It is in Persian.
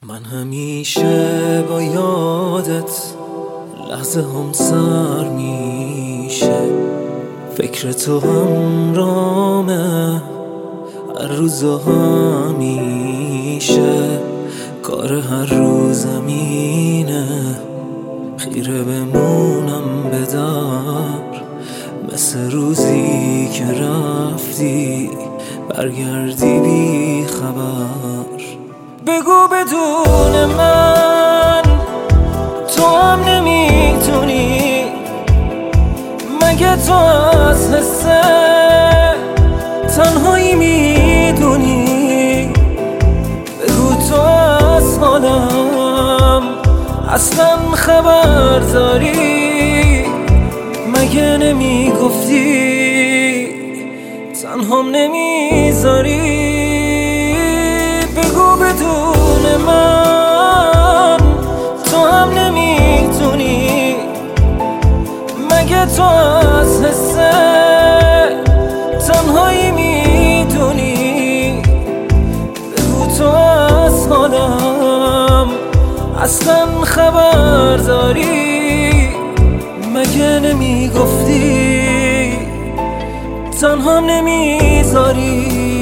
من همیشه با یادت لحظه هم سر میشه، فکر تو همرامه هر روز و همیشه، کار هر روزمینه خیره بمونم به در، مثل روزی که رفتی برگردی بی خبر. بگو بدون من تو هم نمیتونی، مگه تو از حس تنهایی میدونی؟ بگو تو از حالم اصلا خبر داری، مگه نمیگفتی تنهام نمیذاری؟ بگو بدون من تو هم نمیتونی، مگه تو از حس تنهایی میدونی؟ بگو تو از حالم اصلا خبر داری، مگه نمیگفتی تنها نمیذاری؟